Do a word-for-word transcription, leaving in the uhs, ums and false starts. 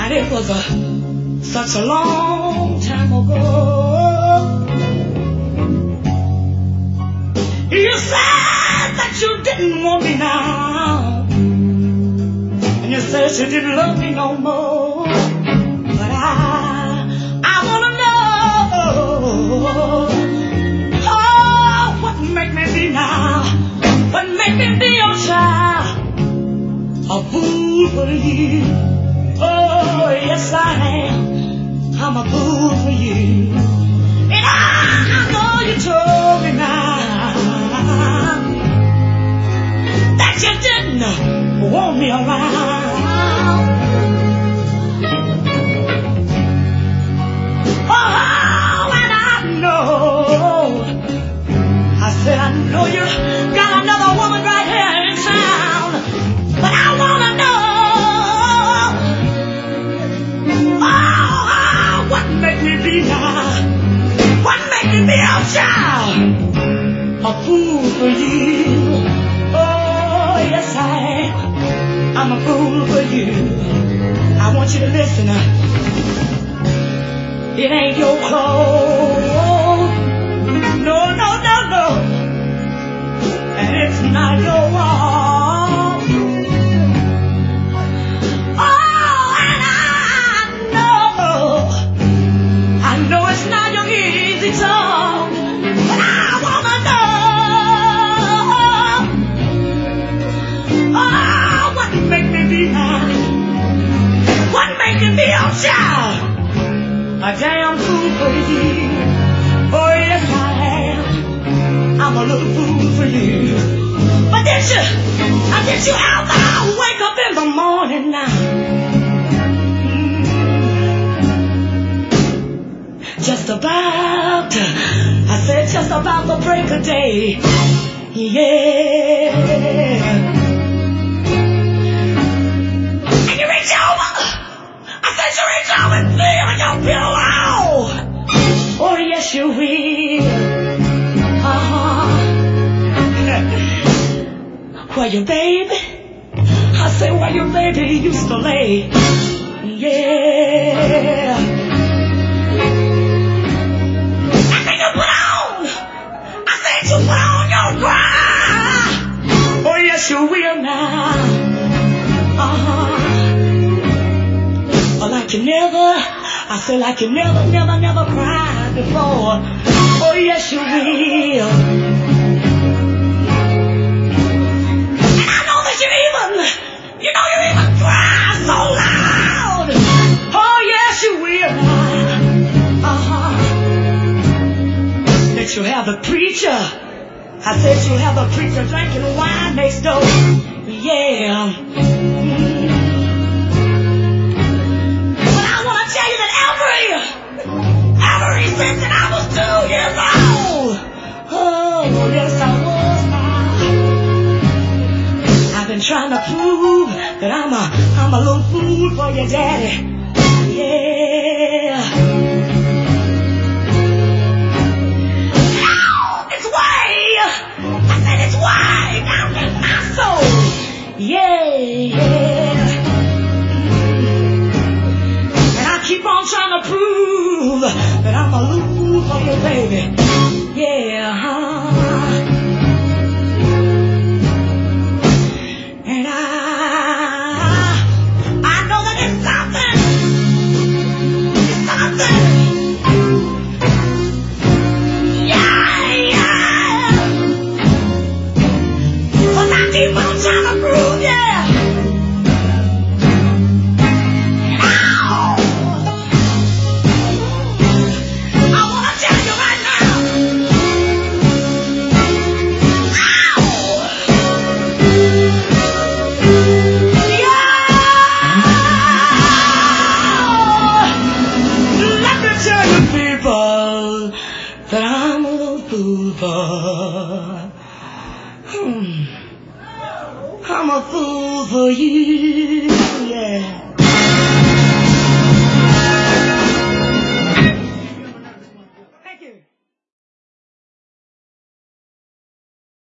But it was a, such a long time ago. You said that you didn't want me now, and you said you didn't love me no more. But I, I wanna know, oh, what make me be now? What make me be your child? A fool for you. Oh, yes I am. I'm a fool for you. And I, I know you told me now that you didn't want me around. Oh, and I know, I said I know you got another woman right here in town, but I wanna know, oh, what make me be now? What make me be a child? A fool for you. Oh, yes I am. I'm a fool for you. I want you to listen. It ain't your clothes. No, no, no, no. And it's not your wall. Oh, and I know, I know it's not your easy talk, but I wanna know, oh, what make me be now? What make me be your child? A damn fool for you. Oh, yes I am. I'm a little fool for you. But did you, uh, did you ever wake up in the morning now? Mm. Just about, I said just about the break of day. Yeah. And you reach over. I said you reach over and feel on your pillow. Oh, yes you will. Uh-huh. Where your baby? I say where your baby used to lay. Yeah. And then you put on, I said you put on your bra. Oh yes you will now. Uh-huh. Like you never, I said like you never, never, never cried before. Oh yes you will. You even, you know you even cry so loud. Oh yes you will. Uh-huh. That you have the preacher. I said you have the preacher drinking wine next door. Yeah. Mm. But I want to tell you that every, every since that I was two years old. Oh yes I was. Been trying to prove that I'm a, I'm a little fool for your daddy. Yeah. Now it's way, I said it's way down in my soul. Yeah. And I keep on trying to prove that I'm a little fool for your baby. Yeah. And I, I know that it's something, it's something, yeah, yeah, but I keep on trying to prove, yeah, now, I want to tell you right now, that I'm a little fool for. Hmm. I'm a fool for you.